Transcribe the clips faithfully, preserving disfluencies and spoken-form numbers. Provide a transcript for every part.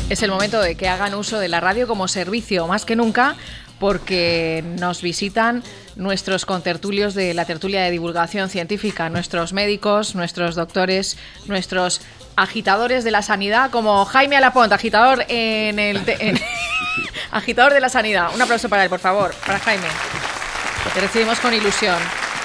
Es el momento de que hagan uso de la radio como servicio más que nunca, porque nos visitan nuestros contertulios de la tertulia de divulgación científica, nuestros médicos, nuestros doctores, nuestros agitadores de la sanidad, como Jaime Alapont, agitador en el te- en agitador de la sanidad. Un aplauso para él, por favor, para Jaime. Te recibimos con ilusión.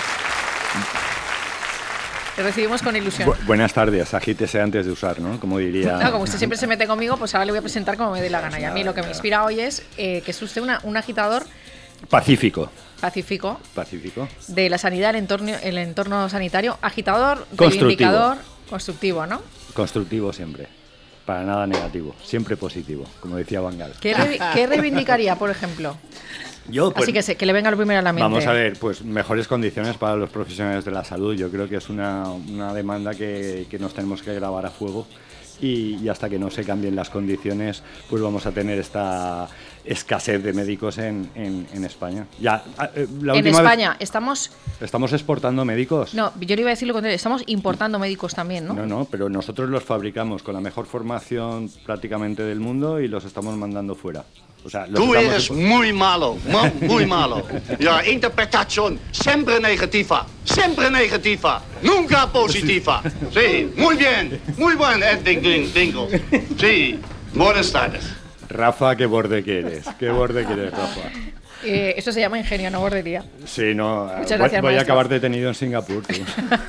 Te recibimos con ilusión. Bu- buenas tardes, agítese antes de usar, ¿no? Como diría... No, como usted siempre se mete conmigo, pues ahora le voy a presentar como me dé la gana. Y a mí lo que me inspira hoy es eh, que es usted una, un agitador Pacífico. pacífico Pacífico. de la sanidad, el entorno, el entorno sanitario, agitador, Constructivo. reivindicador, constructivo, ¿no? Constructivo siempre. Para nada negativo. Siempre positivo, como decía Van Gaal. ¿Qué, re- qué reivindicaría, por ejemplo? Yo, pues, Así que, se, que le venga lo primero a la mente. vamos a ver, pues mejores condiciones para los profesionales de la salud. Yo creo que es una, una demanda que, que nos tenemos que grabar a fuego. Y, y hasta que no se cambien las condiciones, pues vamos a tener esta escasez de médicos en, en, en España. Ya, eh, la En última España vez estamos... estamos exportando médicos. No, yo le iba a decir lo contrario. Estamos importando médicos también, ¿no? No, no, pero nosotros los fabricamos con la mejor formación prácticamente del mundo y los estamos mandando fuera. O sea, los Tú estamos eres expo- muy malo, mu- muy malo. La interpretación siempre negativa, siempre negativa, nunca positiva. Sí, muy bien, muy buen, Edwin Dingle. Sí, buenas tardes. Rafa, qué borde que eres, qué borde que eres, Rafa. Eh, eso se llama ingenio, no bordería. Sí, no, Muchas voy, gracias, voy a maestro. acabar detenido en Singapur, tú.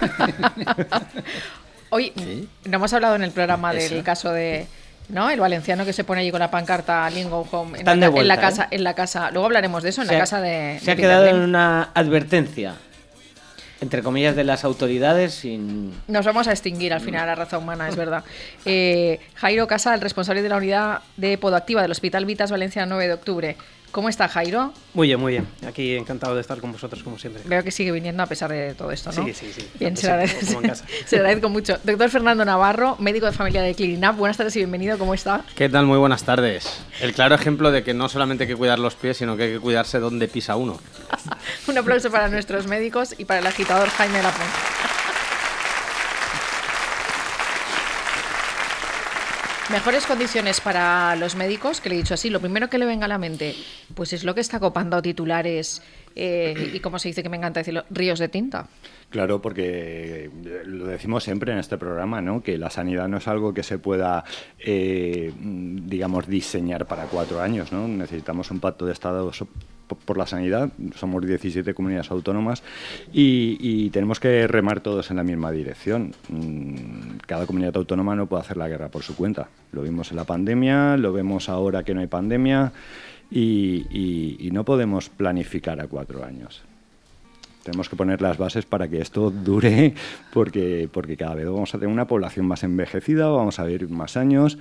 Hoy no hemos hablado en el programa del caso de... ¿No? El valenciano que se pone allí con la pancarta Lingo Home en, Están la, de vuelta, en la casa, ¿eh? en la casa. Luego hablaremos de eso en Se la ha- casa de. Se de ha quedado Peter en Lim. una advertencia, entre comillas, de las autoridades sin... Nos vamos a extinguir al final la raza humana, es verdad. Eh, Jairo Casa, el responsable de la unidad de Podoactiva del Hospital Vitas Valencia nueve de octubre. ¿Cómo está, Jairo? Muy bien, muy bien. Aquí encantado de estar con vosotros, como siempre. Veo que sigue viniendo a pesar de todo esto, ¿no? Sí, sí, sí. Bien, Pues se sí, lo agradece, como en casa. se lo agradezco mucho. Doctor Fernando Navarro, médico de familia de Clinap. Buenas tardes y bienvenido, ¿cómo está? ¿Qué tal? Muy buenas tardes. El claro ejemplo de que no solamente hay que cuidar los pies, sino que hay que cuidarse donde pisa uno. Un aplauso para nuestros médicos y para el agitador Jaime Lapón. Mejores condiciones para los médicos, que le he dicho así, lo primero que le venga a la mente, pues es lo que está copando titulares eh, y como se dice, que me encanta decirlo, ríos de tinta. Claro, porque lo decimos siempre en este programa, ¿no? Que la sanidad no es algo que se pueda, eh, digamos, diseñar para cuatro años, ¿no? Necesitamos un pacto de Estado so- por la sanidad, somos diecisiete comunidades autónomas y, y tenemos que remar todos en la misma dirección. Mm, Cada comunidad autónoma no puede hacer la guerra por su cuenta. Lo vimos en la pandemia, lo vemos ahora que no hay pandemia y, y- y no podemos planificar a cuatro años. Tenemos que poner las bases para que esto dure, porque, porque cada vez vamos a tener una población más envejecida, vamos a vivir más años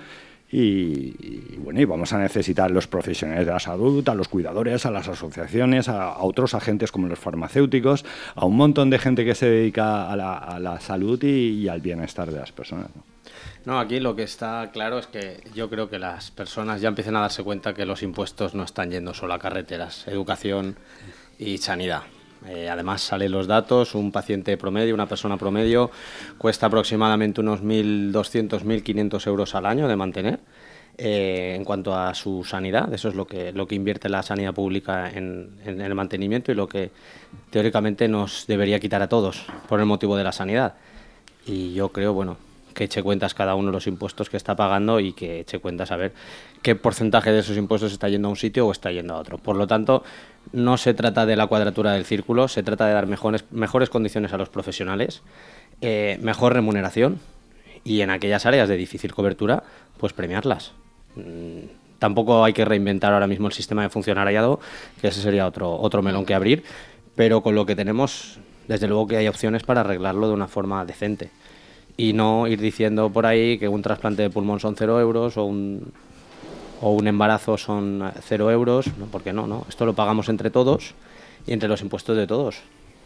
y, y, bueno, y vamos a necesitar los profesionales de la salud, a los cuidadores, a las asociaciones, a, a otros agentes como los farmacéuticos, a un montón de gente que se dedica a la, a la salud y, y al bienestar de las personas, ¿no? No, aquí lo que está claro es que yo creo que las personas ya empiezan a darse cuenta que los impuestos no están yendo solo a carreteras, educación y sanidad. Eh, además salen los datos, un paciente promedio, una persona promedio, cuesta aproximadamente unos mil doscientos, mil quinientos euros al año de mantener. Eh, en cuanto a su sanidad, eso es lo que, lo que invierte la sanidad pública en, en el mantenimiento y lo que teóricamente nos debería quitar a todos por el motivo de la sanidad. Y yo creo, bueno, que eche cuentas cada uno de los impuestos que está pagando y que eche cuentas a ver qué porcentaje de esos impuestos está yendo a un sitio o está yendo a otro. Por lo tanto, no se trata de la cuadratura del círculo, se trata de dar mejores, mejores condiciones a los profesionales, eh, mejor remuneración y en aquellas áreas de difícil cobertura, pues premiarlas. Mm, tampoco hay que reinventar ahora mismo el sistema de funcionariado, que ese sería otro, otro melón que abrir, pero con lo que tenemos, desde luego que hay opciones para arreglarlo de una forma decente. Y no ir diciendo por ahí que un trasplante de pulmón son cero euros o un, o un embarazo son cero euros, no, porque no, no. Esto lo pagamos entre todos y entre los impuestos de todos.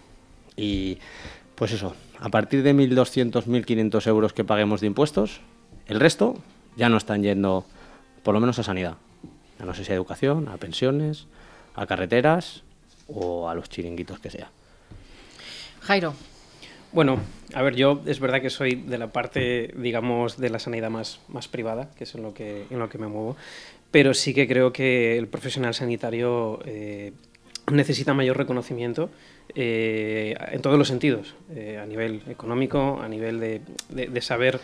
Y pues eso, a partir de mil doscientos, mil quinientos euros que paguemos de impuestos, el resto ya no están yendo, por lo menos a sanidad. Ya no sé si a educación, a pensiones, a carreteras o a los chiringuitos que sea. Jairo. Bueno, a ver, yo es verdad que soy de la parte, digamos, de la sanidad más, más privada, que es en lo que, en lo que me muevo, pero sí que creo que el profesional sanitario eh, necesita mayor reconocimiento eh, en todos los sentidos, eh, a nivel económico, a nivel de, de, de saber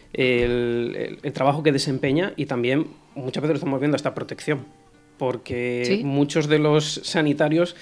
el, el, el trabajo que desempeña, y también muchas veces lo estamos viendo hasta protección, porque ¿sí? muchos de los sanitarios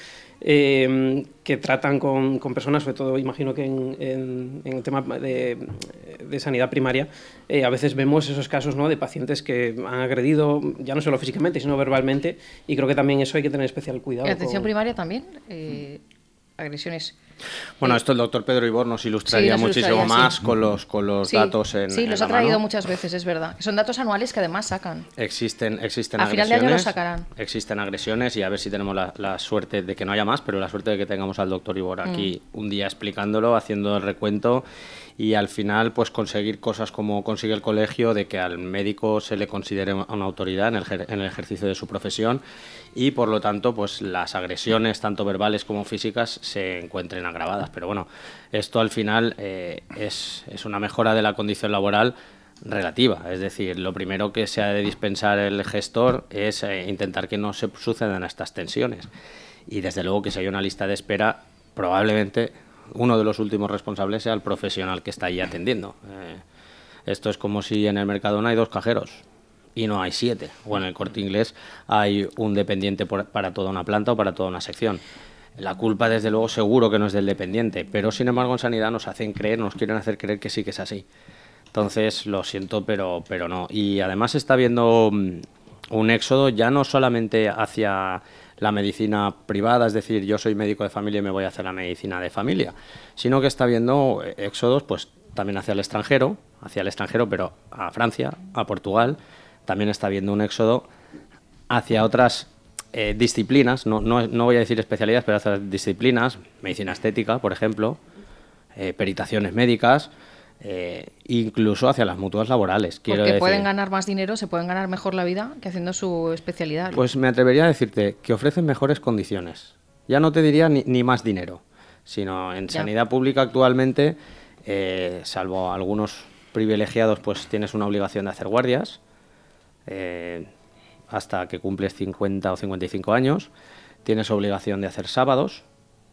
eh, que tratan con, con personas, sobre todo imagino que en, en, en el tema de, de sanidad primaria, eh, a veces vemos esos casos, ¿no?, de pacientes que han agredido, ya no solo físicamente, sino verbalmente, y creo que también eso hay que tener especial cuidado. ¿En atención con... primaria también? Eh, agresiones... Bueno, eh, esto el doctor Pedro Ibor nos ilustraría sí, nos muchísimo ilustraría, más sí. con los, con los sí, datos en Sí, en los la ha traído mano. muchas veces, es verdad. Son datos anuales que además sacan. Existen, existen a agresiones. final de año los sacarán. Existen agresiones y a ver si tenemos la, la suerte de que no haya más, pero la suerte de que tengamos al doctor Ibor aquí mm. un día explicándolo, haciendo el recuento y al final pues conseguir cosas como consigue el colegio, de que al médico se le considere una autoridad en el, en el ejercicio de su profesión y por lo tanto pues las agresiones tanto verbales como físicas se encuentren agravadas. Pero bueno, esto al final eh, es, es una mejora de la condición laboral relativa, es decir, lo primero que se ha de dispensar el gestor es eh, intentar que no se sucedan estas tensiones y desde luego que si hay una lista de espera probablemente uno de los últimos responsables sea el profesional que está ahí atendiendo. Eh, esto es como si en el Mercadona hay dos cajeros y no hay siete, o en el Corte Inglés hay un dependiente por, para toda una planta o para toda una sección. La culpa, desde luego, seguro que no es del dependiente, pero sin embargo en sanidad nos hacen creer, nos quieren hacer creer que sí que es así. Entonces, lo siento, pero, pero no. Y además está habiendo un éxodo ya no solamente hacia la medicina privada, es decir, yo soy médico de familia y me voy a hacer la medicina de familia, sino que está habiendo éxodos pues también hacia el extranjero, hacia el extranjero, pero a Francia, a Portugal, también está habiendo un éxodo hacia otras eh, disciplinas, no, no, no voy a decir especialidades, pero hacia disciplinas, medicina estética, por ejemplo, eh, peritaciones médicas, Eh, incluso hacia las mutuas laborales. Porque quiero decir, pueden ganar más dinero, se pueden ganar mejor la vida que haciendo su especialidad. Pues me atrevería a decirte que ofrecen mejores condiciones. Ya no te diría ni, ni más dinero, sino en ya. sanidad pública actualmente, eh, salvo algunos privilegiados, pues tienes una obligación de hacer guardias eh, hasta que cumples cincuenta o cincuenta y cinco años. Tienes obligación de hacer sábados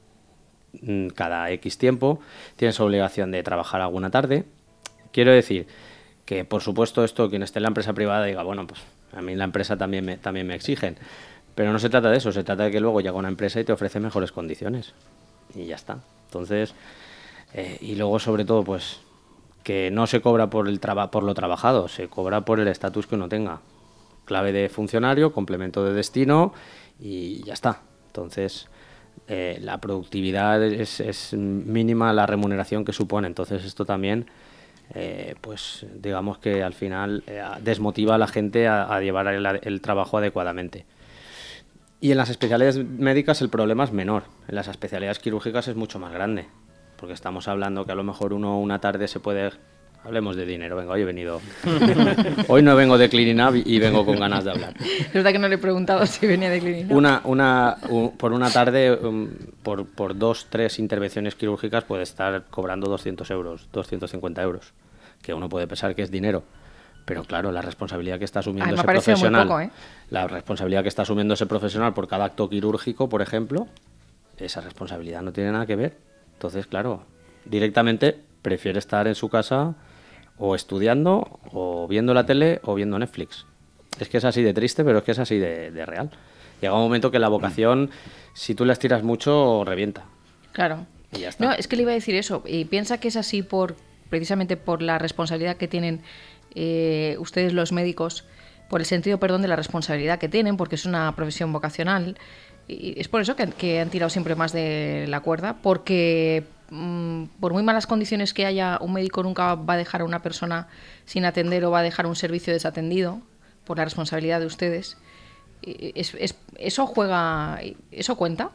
cada X tiempo, tienes obligación de trabajar alguna tarde. Quiero decir que, por supuesto, esto quien esté en la empresa privada diga, bueno, pues a mí en la empresa también me, también me exigen, pero no se trata de eso, se trata de que luego llega una empresa y te ofrece mejores condiciones y ya está. Entonces, eh, y luego sobre todo, pues que no se cobra por el traba, por lo trabajado, se cobra por el estatus que uno tenga, clave de funcionario, complemento de destino y ya está. Entonces, Eh, la productividad es, es mínima la remuneración que supone, entonces esto también eh, pues digamos que al final eh, desmotiva a la gente a, a llevar el, el trabajo adecuadamente. Y en las especialidades médicas el problema es menor, en las especialidades quirúrgicas es mucho más grande, porque estamos hablando que a lo mejor uno una tarde se puede... Hablemos de dinero, venga, hoy he venido... Hoy no vengo de Cleaning Up y vengo con ganas de hablar. Es verdad que no le he preguntado si venía de Cleaning Up. Una, una, un, por una tarde, um, por, por dos, tres intervenciones quirúrgicas puede estar cobrando doscientos euros, doscientos cincuenta euros, que uno puede pensar que es dinero. Pero claro, la responsabilidad que está asumiendo Ay, ese profesional, muy poco, ¿eh? la responsabilidad que está asumiendo ese profesional por cada acto quirúrgico, por ejemplo, esa responsabilidad no tiene nada que ver. Entonces, claro, directamente prefiere estar en su casa o estudiando, o viendo la tele, o viendo Netflix. Es que es así de triste, pero es que es así de, de real. Llega un momento que la vocación, si tú la estiras mucho, revienta. Claro. Y ya está. No, es que le iba a decir eso. Y piensa que es así por precisamente por la responsabilidad que tienen eh, ustedes los médicos, por el sentido, perdón, de la responsabilidad que tienen, porque es una profesión vocacional. Y es por eso que, que han tirado siempre más de la cuerda, porque... por muy malas condiciones que haya, un médico nunca va a dejar a una persona sin atender o va a dejar un servicio desatendido por la responsabilidad de ustedes. ¿Es, es, ¿Eso juega, eso cuenta?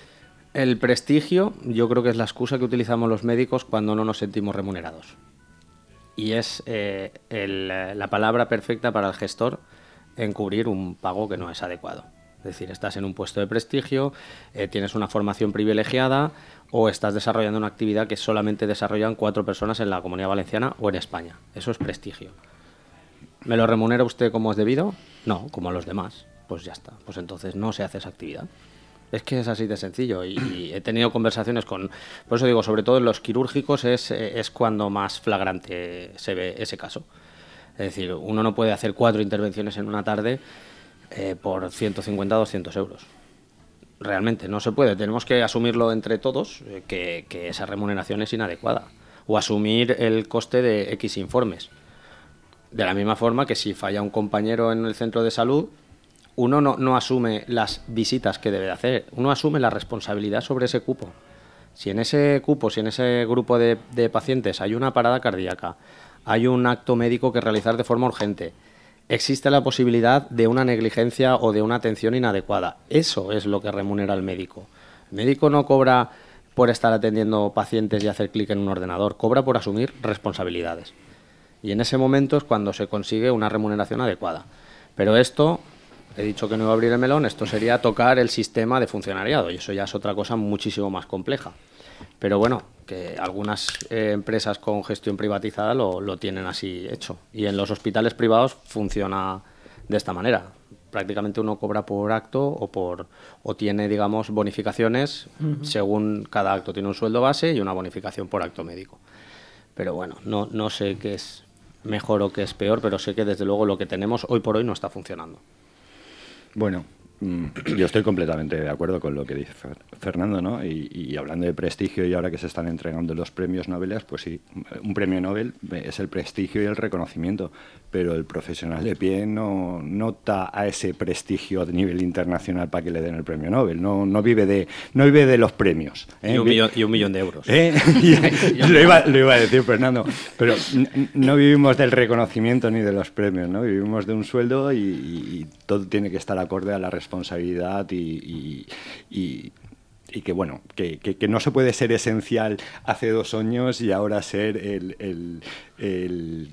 El prestigio yo creo que es la excusa que utilizamos los médicos cuando no nos sentimos remunerados. Y es eh, el, la palabra perfecta para el gestor encubrir un pago que no es adecuado. Es decir, estás en un puesto de prestigio, eh, tienes una formación privilegiada o estás desarrollando una actividad que solamente desarrollan cuatro personas en la Comunidad Valenciana o en España. Eso es prestigio. ¿Me lo remunera usted como es debido? No, como a los demás. Pues ya está. Pues entonces no se hace esa actividad. Es que es así de sencillo y, y he tenido conversaciones con... Por eso digo, sobre todo en los quirúrgicos es, es cuando más flagrante se ve ese caso. Es decir, uno no puede hacer cuatro intervenciones en una tarde eh, por ciento cincuenta a doscientos euros. Realmente no se puede. Tenemos que asumirlo entre todos, eh, que, que esa remuneración es inadecuada. O asumir el coste de X informes. De la misma forma que si falla un compañero en el centro de salud, uno no, no asume las visitas que debe de hacer, uno asume la responsabilidad sobre ese cupo. Si en ese cupo, si en ese grupo de, de pacientes hay una parada cardíaca, hay un acto médico que realizar de forma urgente, existe la posibilidad de una negligencia o de una atención inadecuada. Eso es lo que remunera al médico. El médico no cobra por estar atendiendo pacientes y hacer clic en un ordenador, cobra por asumir responsabilidades. Y en ese momento es cuando se consigue una remuneración adecuada. Pero esto... He dicho que no iba a abrir el melón, esto sería tocar el sistema de funcionariado y eso ya es otra cosa muchísimo más compleja. Pero bueno, que algunas eh, empresas con gestión privatizada lo, lo tienen así hecho. Y en los hospitales privados funciona de esta manera. Prácticamente uno cobra por acto o, por, o tiene, digamos, bonificaciones. Uh-huh. Según cada acto tiene un sueldo base y una bonificación por acto médico. Pero bueno, no, no sé qué es mejor o qué es peor, pero sé que desde luego lo que tenemos hoy por hoy no está funcionando. Bueno, yo estoy completamente de acuerdo con lo que dice Fernando, ¿no? Y, y hablando de prestigio y ahora que se están entregando los premios Nobel, pues sí, un premio Nobel es el prestigio y el reconocimiento, pero el profesional de pie no nota a ese prestigio a nivel internacional para que le den el premio Nobel, no, no vive de no vive de los premios. ¿eh? Y, un millón, y un millón de euros. ¿Eh? lo, iba, lo iba a decir Fernando, pero no vivimos del reconocimiento ni de los premios, ¿no? Vivimos de un sueldo y, y todo tiene que estar acorde a la responsabilidad y, y, y, y que bueno que, que, que no se puede ser esencial hace dos años y ahora ser el, el, el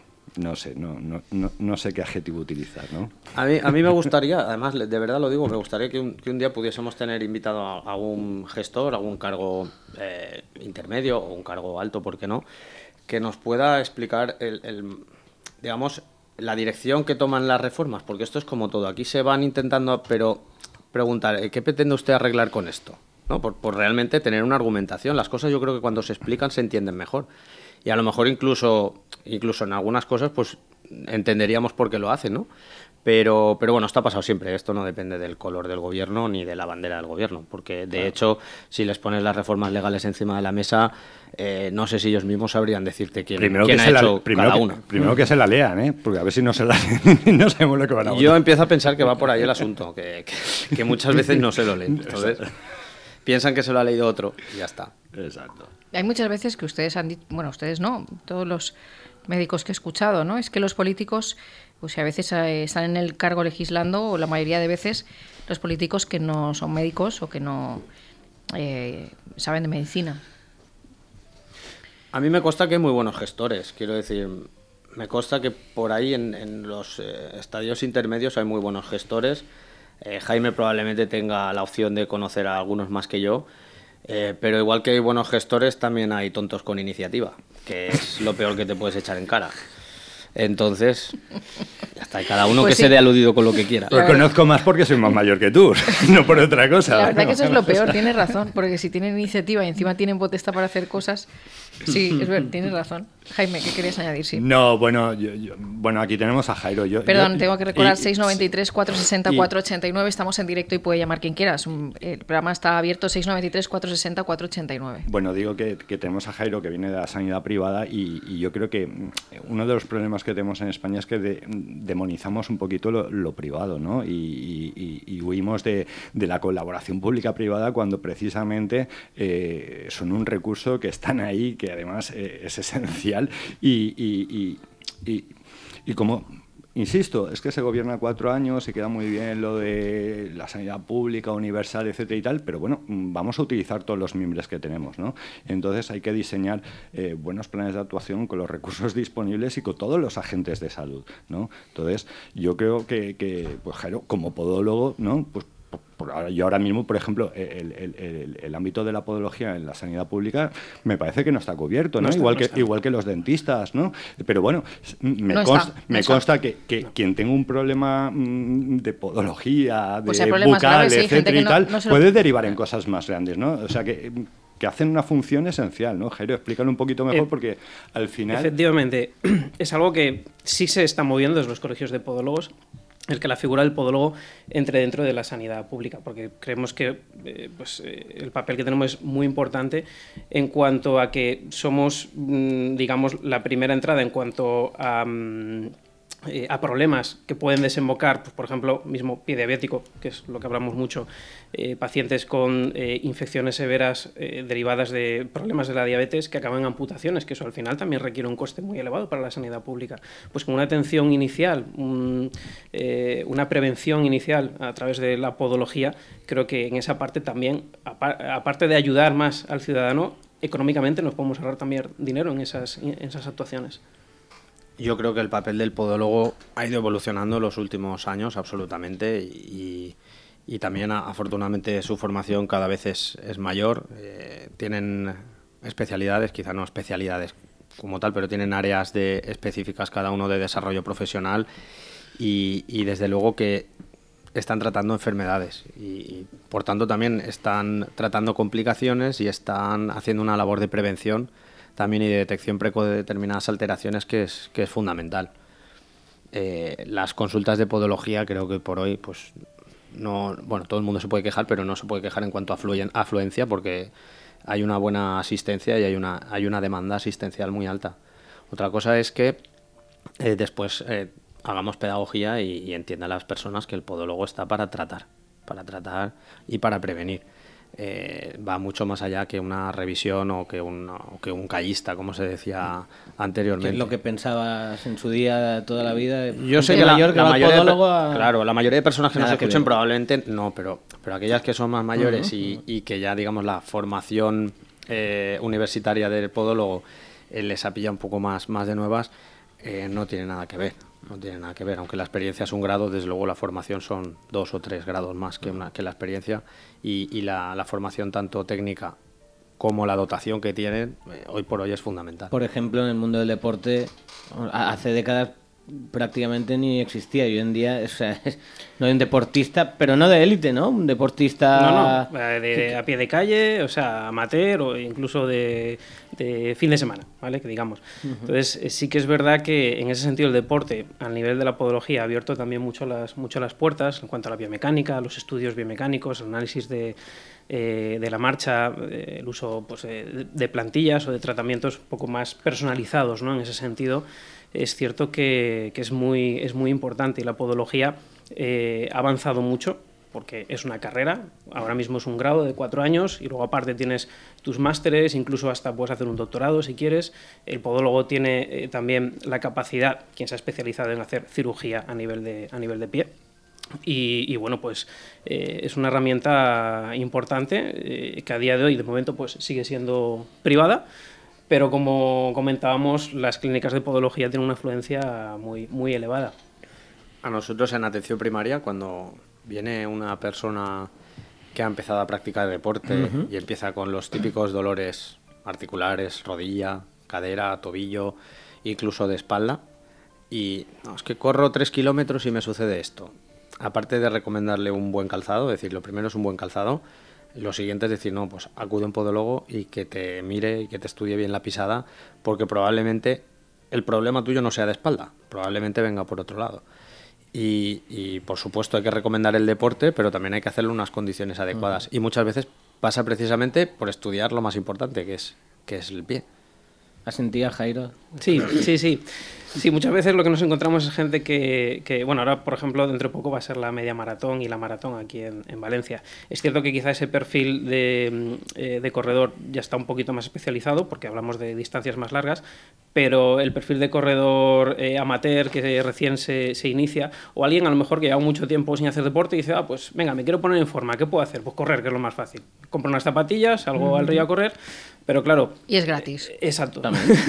no sé no, no, no, no sé qué adjetivo utilizar, ¿no? A mí, a mí me gustaría, además de verdad lo digo, me gustaría que un, que un día pudiésemos tener invitado a, a algún gestor, algún cargo eh, intermedio o un cargo alto, ¿por qué no? Que nos pueda explicar el, el digamos la dirección que toman las reformas, porque esto es como todo. Aquí se van intentando, pero preguntar, ¿qué pretende usted arreglar con esto? ¿No? Por, por realmente tener una argumentación. Las cosas yo creo que cuando se explican se entienden mejor. Y a lo mejor incluso, incluso en algunas cosas pues entenderíamos por qué lo hacen, ¿no? Pero, pero bueno, esto ha pasado siempre. Esto no depende del color del gobierno ni de la bandera del gobierno. Porque, de claro. hecho, si les pones las reformas legales encima de la mesa, eh, no sé si ellos mismos sabrían decirte quién, primero quién que ha se hecho la, primero cada que, una. Primero que se la lean, ¿eh? Porque a ver si no se la leen, no sabemos lo que van a votar. Yo empiezo a pensar que va por ahí el asunto, que, que, que muchas veces no se lo leen. Entonces, piensan que se lo ha leído otro y ya está. Exacto. Hay muchas veces que ustedes han dicho, bueno, ustedes no, todos los médicos que he escuchado, ¿no? Es que los políticos, pues a veces eh, están en el cargo legislando, o la mayoría de veces los políticos que no son médicos o que no eh, saben de medicina. A mí me consta que hay muy buenos gestores, quiero decir, me consta que por ahí en, en los eh, estadios intermedios hay muy buenos gestores. Eh, Jaime probablemente tenga la opción de conocer a algunos más que yo, eh, pero igual que hay buenos gestores, también hay tontos con iniciativa, que es lo peor que te puedes echar en cara. Entonces, ya está, cada uno pues que sí. se dé aludido con lo que quiera. Lo conozco más porque soy más mayor que tú, no por otra cosa. La verdad que eso es lo peor, tienes razón, porque si tienen iniciativa y encima tienen potestad para hacer cosas, sí, es verdad, tienes razón. Jaime, ¿qué querías añadir? Sí. No, bueno, yo, yo, bueno, aquí tenemos a Jairo. Yo, Perdón, yo, tengo que recordar seis noventa y tres, cuatrocientos sesenta, cuatrocientos ochenta y nueve, estamos en directo y puede llamar quien quiera. El programa está abierto seis noventa y tres, cuatrocientos sesenta, cuatrocientos ochenta y nueve. Bueno, digo que, que tenemos a Jairo que viene de la sanidad privada y, y yo creo que uno de los problemas que tenemos en España es que de, demonizamos un poquito lo, lo privado, ¿no? Y, y, y huimos de, de la colaboración pública-privada cuando precisamente eh, son un recurso que están ahí, que además eh, es esencial y, y, y, y, y como insisto, es que se gobierna cuatro años y queda muy bien lo de la sanidad pública, universal, etcétera y tal, pero bueno, vamos a utilizar todos los mimbres que tenemos, ¿no? Entonces hay que diseñar eh, buenos planes de actuación con los recursos disponibles y con todos los agentes de salud, ¿no? Entonces yo creo que, que pues, claro, como podólogo, ¿no? Pues Por ahora, yo ahora mismo, por ejemplo, el, el, el, el ámbito de la podología en la sanidad pública me parece que no está cubierto, ¿no? No está, igual, no que, está. igual que los dentistas, ¿no? Pero bueno, me No consta, está, no me está. consta que, que no. quien tenga un problema mmm, de podología, Pues de hay problemas bucal, graves, sí, gente etcétera que y no- tal, no se lo- puede derivar en cosas más grandes, ¿no? O sea, que, que hacen una función esencial, ¿no? Jairo, explícalo un poquito mejor Eh, porque al final... Efectivamente, es algo que sí se está moviendo desde los colegios de podólogos, el que la figura del podólogo entre dentro de la sanidad pública, porque creemos que eh, pues, eh, el papel que tenemos es muy importante en cuanto a que somos, mm, digamos, la primera entrada en cuanto a... mm, eh, a problemas que pueden desembocar, pues, por ejemplo, mismo pie diabético, que es lo que hablamos mucho, eh, pacientes con eh, infecciones severas eh, derivadas de problemas de la diabetes que acaban en amputaciones, que eso al final también requiere un coste muy elevado para la sanidad pública. Pues con una atención inicial, un, eh, una prevención inicial a través de la podología, creo que en esa parte también, aparte de ayudar más al ciudadano, económicamente nos podemos ahorrar también dinero en esas, en esas actuaciones. Yo creo que el papel del podólogo ha ido evolucionando en los últimos años, absolutamente, y, y también, afortunadamente, su formación cada vez es, es mayor. Eh, tienen especialidades, quizá no especialidades como tal, pero tienen áreas de, específicas cada uno de desarrollo profesional y, y desde luego que están tratando enfermedades y, y, por tanto, también están tratando complicaciones y están haciendo una labor de prevención también y de detección precoz de determinadas alteraciones que es, que es fundamental. Eh, las consultas de podología creo que por hoy, pues no, bueno, todo el mundo se puede quejar, pero no se puede quejar en cuanto a afluen- afluencia porque hay una buena asistencia y hay una, hay una demanda asistencial muy alta. Otra cosa es que eh, después eh, hagamos pedagogía y, y entiendan las personas que el podólogo está para tratar, para tratar y para prevenir. Eh, va mucho más allá que una revisión o que un, o que un callista, como se decía anteriormente. ¿Qué es lo que pensabas en su día toda la vida? Yo sé Gente que la, mayor la va al mayoría de, podólogo a- claro, la mayoría de personas que nos Nada que escuchen ver. probablemente no, pero, pero aquellas que son más mayores Uh-huh. y, y que ya, digamos, la formación eh, universitaria del podólogo eh, les ha pillado un poco más, más de nuevas, eh, no tiene nada que ver. No tiene nada que ver, aunque la experiencia es un grado, desde luego la formación son dos o tres grados más que, una, que la experiencia y, y la, la formación tanto técnica como la dotación que tienen, eh, hoy por hoy es fundamental. Por ejemplo, en el mundo del deporte, a- hace décadas prácticamente ni existía. Y hoy en día, o sea, es- no hay un deportista, pero no de élite, ¿no? Un deportista... No, no, eh, de, a pie de calle, o sea, amateur o incluso de, de fin de semana, ¿vale? Que digamos. Entonces, eh, sí que es verdad que en ese sentido el deporte, al nivel de la podología, ha abierto también mucho las, mucho las puertas en cuanto a la biomecánica, los estudios biomecánicos, el análisis de, eh, de la marcha, eh, el uso pues, eh, de plantillas o de tratamientos un poco más personalizados, ¿no? En ese sentido, es cierto que, que es, muy, es muy importante y la podología eh, ha avanzado mucho porque es una carrera, ahora mismo es un grado de cuatro años y luego aparte tienes tus másteres, incluso hasta puedes hacer un doctorado si quieres. El podólogo tiene eh, también la capacidad, quien se ha especializado en hacer cirugía a nivel de, a nivel de pie. Y, y bueno, pues eh, es una herramienta importante eh, que a día de hoy de momento pues sigue siendo privada, pero como comentábamos, las clínicas de podología tienen una afluencia muy, muy elevada. A nosotros en atención primaria, cuando viene una persona que ha empezado a practicar deporte uh-huh. y empieza con los típicos dolores articulares, rodilla, cadera, tobillo, incluso de espalda, y no, es que corro tres kilómetros y me sucede esto. Aparte de recomendarle un buen calzado, es decir, lo primero es un buen calzado, lo siguiente es decir, no, pues acude a un podólogo y que te mire y que te estudie bien la pisada, porque probablemente el problema tuyo no sea de espalda, probablemente venga por otro lado. Y, y por supuesto hay que recomendar el deporte, pero también hay que hacerlo en unas condiciones adecuadas. Uh-huh. Y muchas veces pasa precisamente por estudiar lo más importante, que es, que es el pie. ¿Has sentido, Jairo? Sí, sí, sí. Sí, muchas veces lo que nos encontramos es gente que, que, bueno, ahora por ejemplo dentro de poco va a ser la media maratón y la maratón aquí en, en Valencia. Es cierto que quizá ese perfil de, eh, de corredor ya está un poquito más especializado porque hablamos de distancias más largas, pero el perfil de corredor eh, amateur que recién se, se inicia, o alguien a lo mejor que lleva mucho tiempo sin hacer deporte y dice, ah, pues venga, me quiero poner en forma, ¿qué puedo hacer? Pues correr, que es lo más fácil. Compro unas zapatillas, salgo mm. al río a correr, pero claro... Y es gratis. Eh, exacto.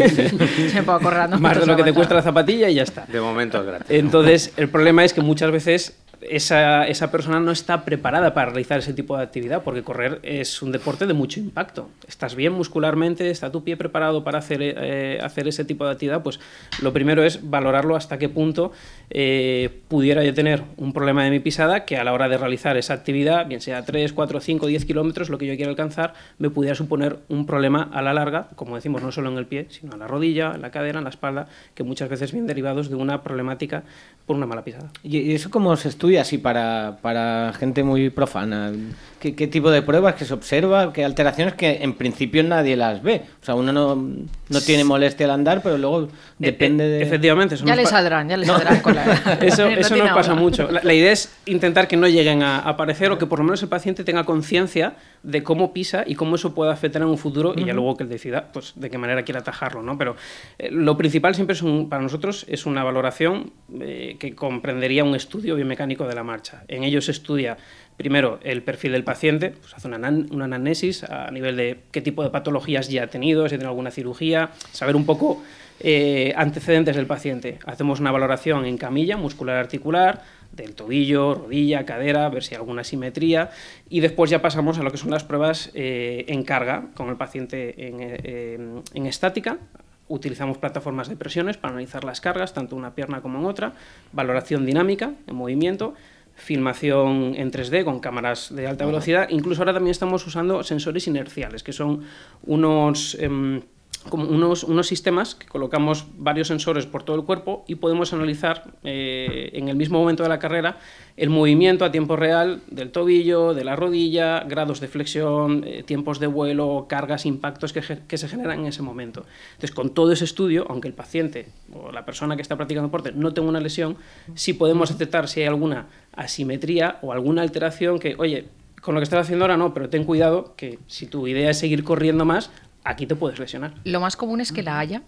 Se puede correr, ¿no? Más de lo que te cuesta la zapatilla y ya está. De momento es gratis. Entonces, el problema es que muchas veces esa, esa persona no está preparada para realizar ese tipo de actividad, porque correr es un deporte de mucho impacto. Estás bien muscularmente, está tu pie preparado para hacer, eh, hacer ese tipo de actividad, pues lo primero es valorarlo hasta qué punto eh, pudiera yo tener un problema de mi pisada que a la hora de realizar esa actividad, bien sea tres, cuatro, cinco, diez kilómetros, lo que yo quiera alcanzar, me pudiera suponer un problema a la larga, como decimos, no solo en el pie, sino en la rodilla, en la cadera, en la espalda, que muchas veces vienen derivados de una problemática por una mala pisada. ¿Y eso cómo se estudia así para, para gente muy profana? ¿Qué, ¿Qué tipo de pruebas que se observa? ¿Qué alteraciones que en principio nadie las ve? O sea, uno no, no tiene molestia al andar, pero luego depende de... Efectivamente. Eso ya le pa- saldrán, ya le saldrán con la edad. Eso, no eso nos pasa ahora. mucho. La, la idea es intentar que no lleguen a aparecer o que por lo menos el paciente tenga conciencia de cómo pisa y cómo eso puede afectar en un futuro uh-huh. y ya luego que él decida pues, de qué manera quiere atajarlo, ¿no? Pero eh, lo principal siempre es un, para nosotros es una valoración eh, que comprendería un estudio biomecánico de la marcha. En ello se estudia primero el perfil del paciente, pues hace una, una anamnesis a nivel de qué tipo de patologías ya ha tenido, si tiene alguna cirugía, saber un poco eh, antecedentes del paciente. Hacemos una valoración en camilla muscular articular, del tobillo, rodilla, cadera, ver si hay alguna simetría y después ya pasamos a lo que son las pruebas eh, en carga con el paciente en, eh, en estática. Utilizamos plataformas de presiones para analizar las cargas, tanto en una pierna como en otra, valoración dinámica en movimiento, filmación en tres D con cámaras de alta velocidad, incluso ahora también estamos usando sensores inerciales, que son unos... Eh, como unos, unos sistemas que colocamos varios sensores por todo el cuerpo y podemos analizar eh, en el mismo momento de la carrera el movimiento a tiempo real del tobillo, de la rodilla, grados de flexión, eh, tiempos de vuelo, cargas, impactos que, que se generan en ese momento. Entonces, con todo ese estudio, aunque el paciente o la persona que está practicando deporte no tenga una lesión, sí podemos detectar si hay alguna asimetría o alguna alteración que, oye, con lo que estás haciendo ahora no, pero ten cuidado que si tu idea es seguir corriendo más, aquí te puedes lesionar. ¿Lo más común es que la haya?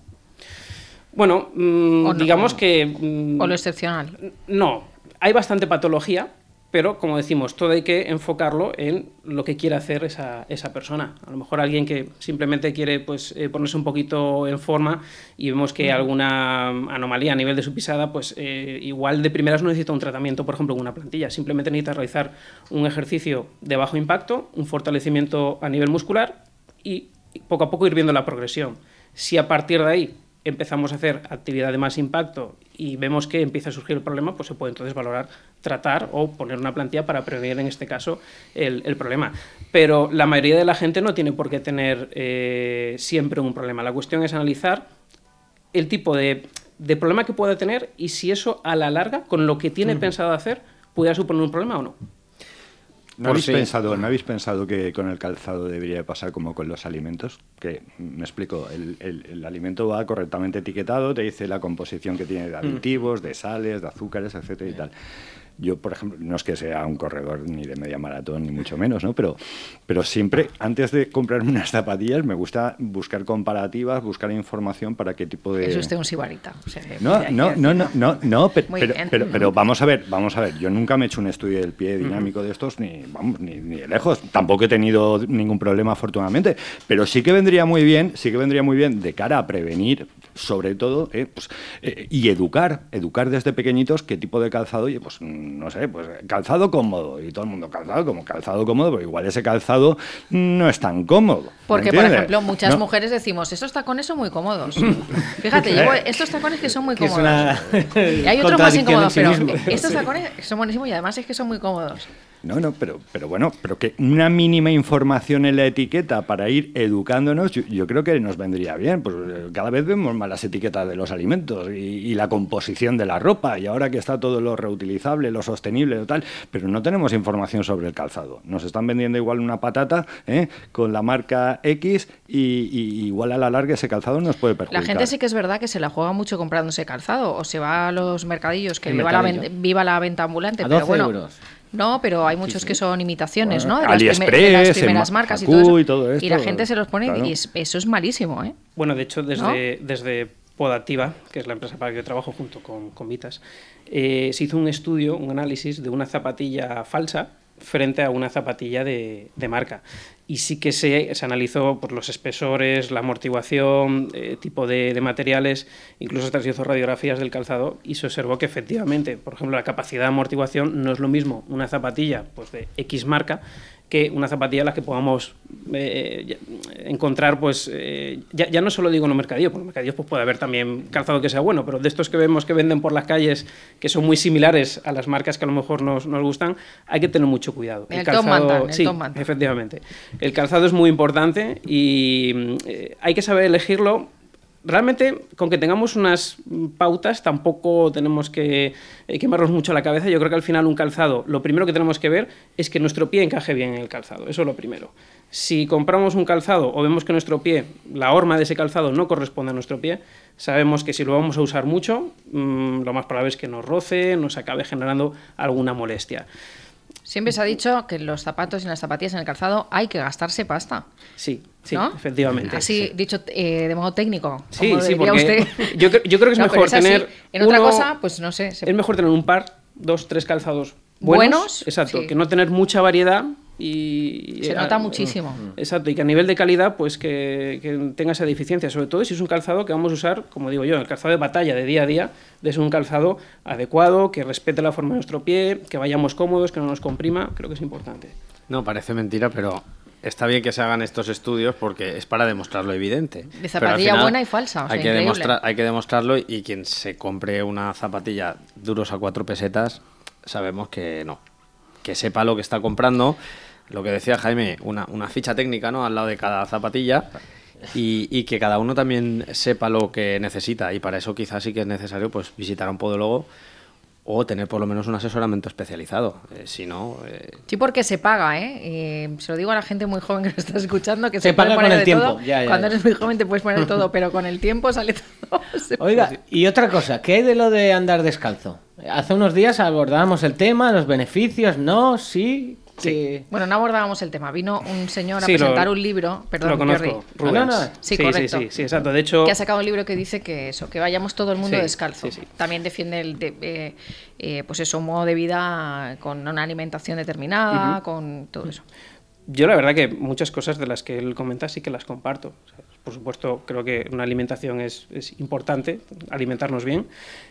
Bueno, mmm, no, digamos o no. que... Mmm, ¿O lo excepcional? No, hay bastante patología, pero como decimos, todo hay que enfocarlo en lo que quiere hacer esa, esa persona. A lo mejor alguien que simplemente quiere pues, eh, ponerse un poquito en forma y vemos que alguna anomalía a nivel de su pisada, pues eh, igual de primeras no necesita un tratamiento, por ejemplo, con una plantilla. Simplemente necesita realizar un ejercicio de bajo impacto, un fortalecimiento a nivel muscular y poco a poco ir viendo la progresión. Si a partir de ahí empezamos a hacer actividad de más impacto y vemos que empieza a surgir el problema, pues se puede entonces valorar, tratar o poner una plantilla para prevenir en este caso el, el problema. Pero la mayoría de la gente no tiene por qué tener eh, siempre un problema. La cuestión es analizar el tipo de, de problema que pueda tener y si eso a la larga, con lo que tiene mm. pensado hacer, pudiera suponer un problema o no. ¿No habéis, sí. pensado, ¿No habéis pensado que con el calzado debería pasar como con los alimentos? Que, me explico, el, el, el alimento va correctamente etiquetado, te dice la composición que tiene de aditivos, de sales, de azúcares, etcétera y tal. Yo, por ejemplo, no es que sea un corredor ni de media maratón, ni mucho menos, ¿no? Pero, pero siempre, antes de comprarme unas zapatillas, me gusta buscar comparativas, buscar información para qué tipo de... Es usted un sibarita. O sea, no, no, no, no, no, no, pero, pero, pero, pero vamos a ver, vamos a ver. Yo nunca me he hecho un estudio del pie dinámico de estos, ni, vamos, ni, ni de lejos. Tampoco he tenido ningún problema, afortunadamente. Pero sí que vendría muy bien, sí que vendría muy bien de cara a prevenir, sobre todo, eh, pues, eh, y educar, educar desde pequeñitos qué tipo de calzado, oye, pues no sé, pues calzado cómodo, y todo el mundo calzado como calzado cómodo, pero igual ese calzado no es tan cómodo. Porque, por ejemplo, muchas ¿no? mujeres decimos, estos tacones son muy cómodos. Fíjate, llevo estos tacones que son muy cómodos. Y hay otros más incómodos, pero estos tacones son buenísimos y además es que son muy cómodos. No, no, pero, pero bueno, pero que una mínima información en la etiqueta para ir educándonos, yo, yo creo que nos vendría bien. Pues cada vez vemos más las etiquetas de los alimentos y, y la composición de la ropa, y ahora que está todo lo reutilizable, lo sostenible, lo tal, pero no tenemos información sobre el calzado. Nos están vendiendo igual una patata ¿eh? con la marca X y, y igual a la larga ese calzado nos puede perjudicar. La gente sí que es verdad que se la juega mucho comprándose calzado, o se va a los mercadillos, que El viva la, mercadillo. ven- viva la venta ambulante, A pero doce bueno. euros. No, pero hay muchos que son imitaciones, ¿no? De las, AliExpress, primer- de las en primeras Ma- marcas y Haku todo, eso. y todo esto, Y la gente se los pone claro. y es- eso es malísimo, ¿eh? Bueno, de hecho, desde, desde Podativa, que es la empresa para la que yo trabajo junto con, con Vitas, eh, se hizo un estudio, un análisis de una zapatilla falsa frente a una zapatilla de, de marca. Y sí que se, se analizó por los espesores, la amortiguación, eh, tipo de, de materiales, incluso hasta se hizo radiografías del calzado y se observó que efectivamente, por ejemplo, la capacidad de amortiguación no es lo mismo una zapatilla pues, de X marca que una zapatilla en la que podamos eh, ya- encontrar, pues, eh, ya, ya no solo digo en los mercadillos, porque en los mercadillos pues, puede haber también calzado que sea bueno, pero de estos que vemos que venden por las calles, que son muy similares a las marcas que a lo mejor nos, nos gustan, hay que tener mucho cuidado. El Tom Mantan, el sí, Tom Mantan. efectivamente. El calzado es muy importante y eh, hay que saber elegirlo. Realmente, con que tengamos unas pautas, tampoco tenemos que eh, quemarnos mucho la cabeza. Yo creo que al final un calzado, lo primero que tenemos que ver es que nuestro pie encaje bien en el calzado. Eso es lo primero. Si compramos un calzado o vemos que nuestro pie, la horma de ese calzado no corresponde a nuestro pie, sabemos que si lo vamos a usar mucho, mmm, lo más probable es que nos roce, nos acabe generando alguna molestia. Siempre se ha dicho que en los zapatos y en las zapatillas en el calzado hay que gastarse pasta. Sí, sí, ¿No? efectivamente. Así, sí. dicho eh, de modo técnico. Sí, como sí, diría porque usted. yo, cre- yo creo que es No, pero mejor es así. tener. En otra uno- cosa, pues no sé. se- Es mejor tener un par, dos, tres calzados buenos. Buenos, Exacto, sí. que no tener mucha variedad y. Se eh, nota ah, muchísimo. Exacto, y que a nivel de calidad, pues que, que tenga esa deficiencia, sobre todo si es un calzado que vamos a usar, como digo yo, el calzado de batalla de día a día, de ser un calzado adecuado, que respete la forma de nuestro pie, que vayamos cómodos, que no nos comprima, creo que es importante. No, parece mentira, pero está bien que se hagan estos estudios porque es para demostrar lo evidente. De Pero al zapatilla final buena y falsa, o sea, hay, que increíble. demostrar, hay que demostrarlo y quien se compre una zapatilla duros a cuatro pesetas, sabemos que no. Que sepa lo que está comprando. Lo que decía Jaime, una, una ficha técnica, ¿no?, al lado de cada zapatilla y, y que cada uno también sepa lo que necesita. Y para eso quizás sí que es necesario pues visitar a un podólogo o tener por lo menos un asesoramiento especializado. Eh, si no... eh, Sí, porque se paga, ¿eh? Eh, se lo digo a la gente muy joven que nos está escuchando, que se, Se puede paga poner con el de tiempo, todo. ya, ya, Cuando ya. eres muy joven te puedes poner todo, pero con el tiempo sale todo. Se- Oiga, y otra cosa, ¿qué hay de lo de andar descalzo? Hace unos días abordábamos el tema, los beneficios, no, sí, que... Bueno, no abordábamos el tema. Vino un señor a Sí, lo- presentar un libro, perdón, Lo conozco, Jordi, Rubens. No, no, Sí, sí, correcto. sí, sí, sí, exacto. De hecho, que ha sacado un libro que dice que eso, que vayamos todo el mundo Sí, descalzo. sí, sí. También defiende el de- eh, eh, pues eso, un modo de vida con una alimentación determinada, con todo eso. yo la verdad que muchas cosas de las que él comenta sí que las comparto. O sea, por supuesto, creo que una alimentación es, es importante, alimentarnos bien.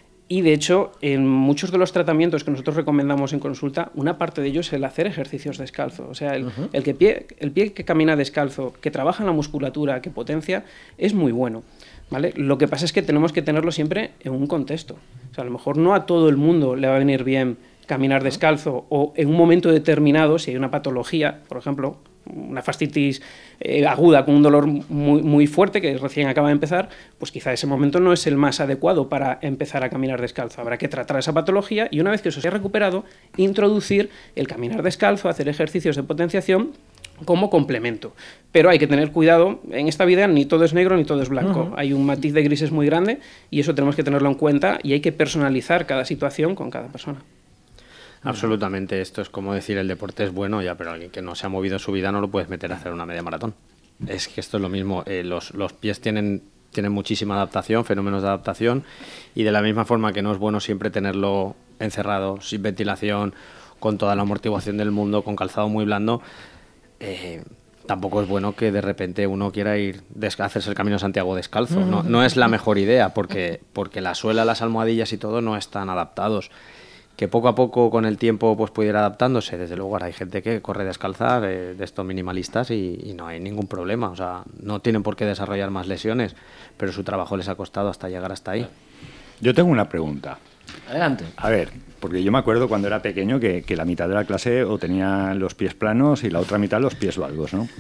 Y de hecho, en muchos de los tratamientos que nosotros recomendamos en consulta, una parte de ellos es el hacer ejercicios descalzo. O sea, el, el, que pie, el pie que camina descalzo, que trabaja en la musculatura, que potencia, es muy bueno. ¿Vale? Lo que pasa es que tenemos que tenerlo siempre en un contexto. O sea, a lo mejor no a todo el mundo le va a venir bien caminar descalzo o en un momento determinado, si hay una patología, por ejemplo, una fascitis eh, aguda con un dolor muy, muy fuerte que recién acaba de empezar, pues quizá ese momento no es el más adecuado para empezar a caminar descalzo. Habrá que tratar esa patología y una vez que eso se haya recuperado, introducir el caminar descalzo, hacer ejercicios de potenciación como complemento. Pero hay que tener cuidado, en esta vida ni todo es negro ni todo es blanco. Uh-huh. Hay un matiz de grises muy grande y eso tenemos que tenerlo en cuenta y hay que personalizar cada situación con cada persona. Absolutamente, esto es como decir el deporte es bueno ya, pero alguien que no se ha movido en su vida no lo puedes meter a hacer una media maratón. Es que esto es lo mismo, eh, los, los pies tienen, tienen muchísima adaptación, fenómenos de adaptación, y de la misma forma que no es bueno siempre tenerlo encerrado, sin ventilación, con toda la amortiguación del mundo, con calzado muy blando, eh, tampoco es bueno que de repente uno quiera ir a hacerse el Camino de Santiago descalzo. No, no es la mejor idea porque, porque la suela, las almohadillas y todo no están adaptados. Que poco a poco con el tiempo pues pudiera adaptándose, desde luego hay gente que corre descalza de, de estos minimalistas y, y no hay ningún problema, o sea, no tienen por qué desarrollar más lesiones, pero su trabajo les ha costado hasta llegar hasta ahí. Yo tengo una pregunta. Adelante. A ver, porque yo me acuerdo cuando era pequeño que, que la mitad de la clase o tenía los pies planos y la otra mitad los pies valgos, ¿no?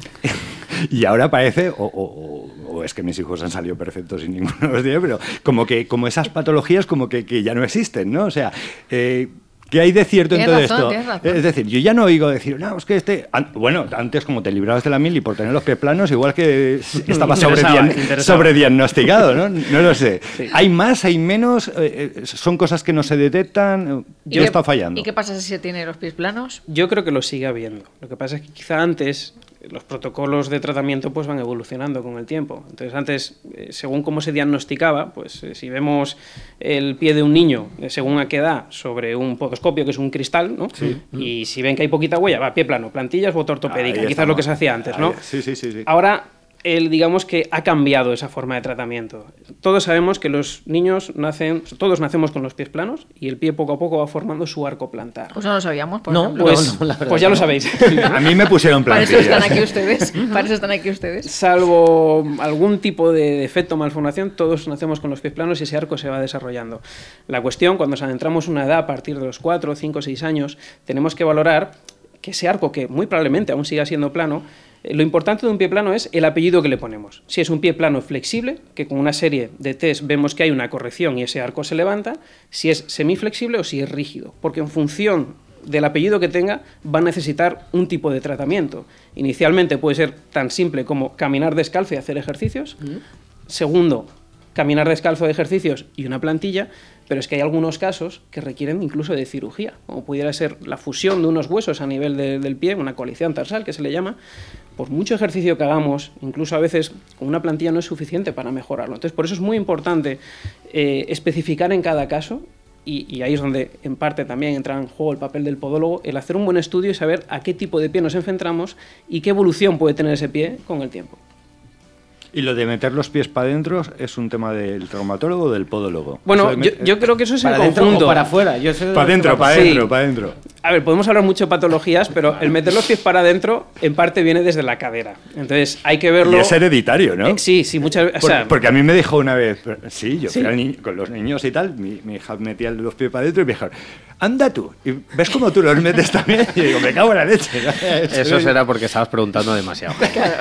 Y ahora parece, o, o, o es que mis hijos han salido perfectos sin ninguno de los días, pero como que como esas patologías como que, que ya no existen, ¿no? O sea, eh, ¿qué hay de cierto en todo razón, esto? Es decir, yo ya no oigo decir, no, es que este... An bueno, antes como te librabas de la mili por tener los pies planos, igual que estaba sobredian sobrediagnosticado, ¿no? No lo sé. Sí. ¿Hay más, hay menos? Eh, ¿Son cosas que no se detectan? ¿Qué está fallando? ¿Y qué pasa si se tiene los pies planos? Yo creo que lo sigue habiendo. Lo que pasa es que quizá antes los protocolos de tratamiento pues van evolucionando con el tiempo. Entonces antes, eh, según cómo se diagnosticaba, pues eh, si vemos el pie de un niño, eh, según a qué edad, sobre un podoscopio, que es un cristal, ¿no? Sí. Y si ven que hay poquita huella, va, pie plano, plantillas, bota ortopédica, quizás lo que se hacía antes, ¿no? Sí, sí, sí, sí. Ahora, el, digamos que ha cambiado esa forma de tratamiento. Todos sabemos que los niños nacen, todos nacemos con los pies planos y el pie poco a poco va formando su arco plantar. Pues no lo sabíamos, por no, ejemplo. Pues, no, no, pues ya no. Lo sabéis. A mí me pusieron plantillas. Para eso están aquí ustedes. Para eso están aquí ustedes. Salvo algún tipo de defecto o malformación, todos nacemos con los pies planos y ese arco se va desarrollando. La cuestión, cuando nos adentramos en una edad a partir de los cuatro, cinco, seis años, tenemos que valorar que ese arco, que muy probablemente aún siga siendo plano, lo importante de un pie plano es el apellido que le ponemos. Si es un pie plano flexible, que con una serie de test vemos que hay una corrección y ese arco se levanta, si es semiflexible o si es rígido, porque en función del apellido que tenga va a necesitar un tipo de tratamiento. Inicialmente puede ser tan simple como caminar descalzo y hacer ejercicios. Mm. Segundo, caminar descalzo de ejercicios y una plantilla, pero es que hay algunos casos que requieren incluso de cirugía, como pudiera ser la fusión de unos huesos a nivel de, del pie, una coalición tarsal que se le llama. Por mucho ejercicio que hagamos, incluso a veces con una plantilla no es suficiente para mejorarlo. Entonces, por eso es muy importante eh, especificar en cada caso, y, y ahí es donde en parte también entra en juego el papel del podólogo, el hacer un buen estudio y saber a qué tipo de pie nos enfrentamos y qué evolución puede tener ese pie con el tiempo. ¿Y lo de meter los pies para adentro es un tema del traumatólogo o del podólogo? Bueno, yo, yo creo que eso es para el conjunto. O para afuera. Para adentro, para adentro, para adentro. A ver, podemos hablar mucho de patologías, pero el meter los pies para adentro en parte viene desde la cadera. Entonces hay que verlo... Y es hereditario, ¿no? Eh, sí, sí, muchas veces... O sea, porque, porque a mí me dijo una vez... Sí, yo ¿sí? fui al niño, con los niños y tal, mi, mi hija metía los pies para adentro y me dijo, anda tú, y ves cómo tú los metes también. Y digo, me cago en la leche. Eso será porque estabas preguntando demasiado. Claro.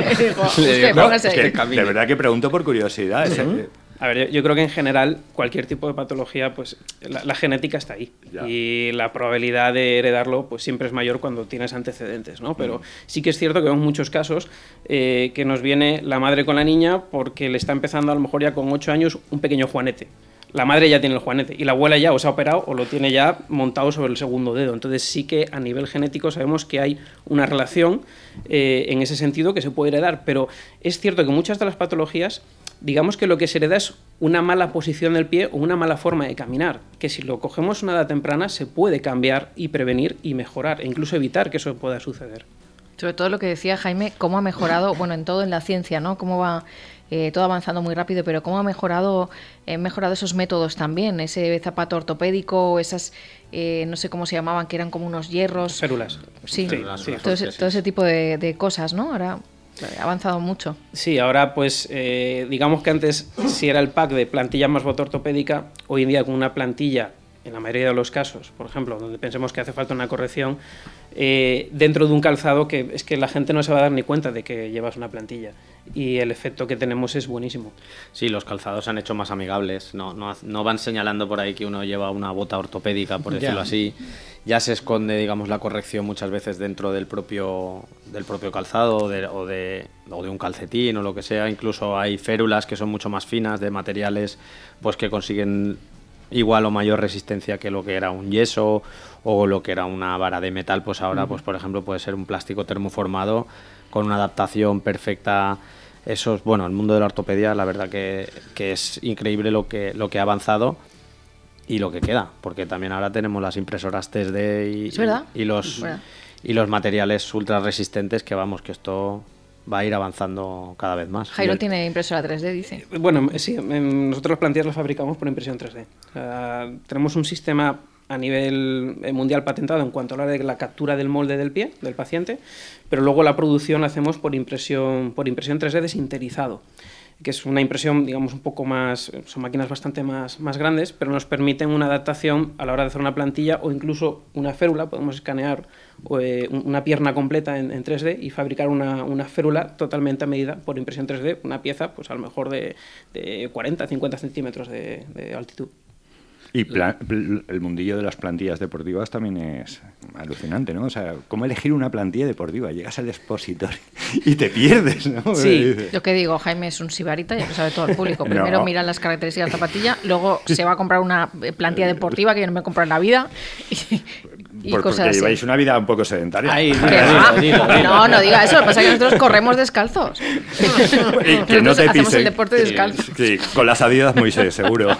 Digo, no, es que, de verdad que pregunto por curiosidad. Uh-huh. A ver, yo, yo creo que en general cualquier tipo de patología, pues la, la genética está ahí. Ya. Y la probabilidad de heredarlo pues siempre es mayor cuando tienes antecedentes, ¿no? Pero mm. sí que es cierto que vemos muchos casos eh, que nos viene la madre con la niña porque le está empezando a lo mejor ya con ocho años un pequeño juanete. La madre ya tiene el juanete y la abuela ya o se ha operado o lo tiene ya montado sobre el segundo dedo. Entonces sí que a nivel genético sabemos que hay una relación eh, en ese sentido que se puede heredar. Pero es cierto que muchas de las patologías, digamos que lo que se hereda es una mala posición del pie o una mala forma de caminar, que si lo cogemos a una edad temprana se puede cambiar y prevenir y mejorar e incluso evitar que eso pueda suceder. Sobre todo lo que decía Jaime, cómo ha mejorado, bueno, en todo en la ciencia, ¿no? Cómo va eh, todo avanzando muy rápido, pero cómo ha mejorado, eh, mejorado esos métodos también, ese zapato ortopédico, esas, eh, no sé cómo se llamaban, que eran como unos hierros. Férulas. Sí, sí, sí todo, ese, todo ese tipo de, de cosas, ¿no? Ahora ha avanzado mucho. Sí, ahora pues eh, digamos que antes si era el pack de plantilla más bota ortopédica, hoy en día con una plantilla, en la mayoría de los casos, por ejemplo, donde pensemos que hace falta una corrección, eh, dentro de un calzado que es que la gente no se va a dar ni cuenta de que llevas una plantilla y el efecto que tenemos es buenísimo. Sí, los calzados se han hecho más amigables, no, no, no van señalando por ahí que uno lleva una bota ortopédica, por decirlo ya. así. Ya se esconde, digamos, la corrección muchas veces dentro del propio, del propio calzado o de, o, de, o de un calcetín o lo que sea. Incluso hay férulas que son mucho más finas, de materiales pues que consiguen igual o mayor resistencia que lo que era un yeso o lo que era una vara de metal, pues ahora, pues por ejemplo, puede ser un plástico termoformado con una adaptación perfecta. Eso es, bueno, el mundo de la ortopedia, la verdad que, que es increíble lo que, lo que ha avanzado y lo que queda, porque también ahora tenemos las impresoras tres D y, y, y, los, y los materiales ultra resistentes que vamos, que esto va a ir avanzando cada vez más. Jairo el... tiene impresora tres D, dice. Bueno, sí, nosotros las plantillas las fabricamos por impresión tres D. Uh, tenemos un sistema a nivel mundial patentado en cuanto a la de la captura del molde del pie del paciente, pero luego la producción la hacemos por impresión, por impresión tres D desinterizado. que es una impresión, digamos, un poco más, son máquinas bastante más, más grandes, pero nos permiten una adaptación a la hora de hacer una plantilla o incluso una férula. Podemos escanear eh, una pierna completa en, en tres D y fabricar una, una férula totalmente a medida por impresión tres D, una pieza pues a lo mejor de, de cuarenta a cincuenta centímetros de, de altitud. Y plan, el mundillo de las plantillas deportivas también es alucinante, ¿no? O sea, ¿cómo elegir una plantilla deportiva? Llegas al expositor y te pierdes, ¿no? Sí. Lo que digo, Jaime es un sibarita, ya lo sabe todo el público. Primero No. mira las características de la zapatilla, luego se va a comprar una plantilla deportiva que yo no me he comprado en la vida y, y Por- cosas porque así. lleváis una vida un poco sedentaria. Ahí, ¿Qué dilo, va? dilo, dilo, dilo. No, no diga eso, lo que pasa es que nosotros corremos descalzos. Y que no Nosotros te hacemos pisen. el deporte descalzo. Sí, con las Adidas Moisés, seguro.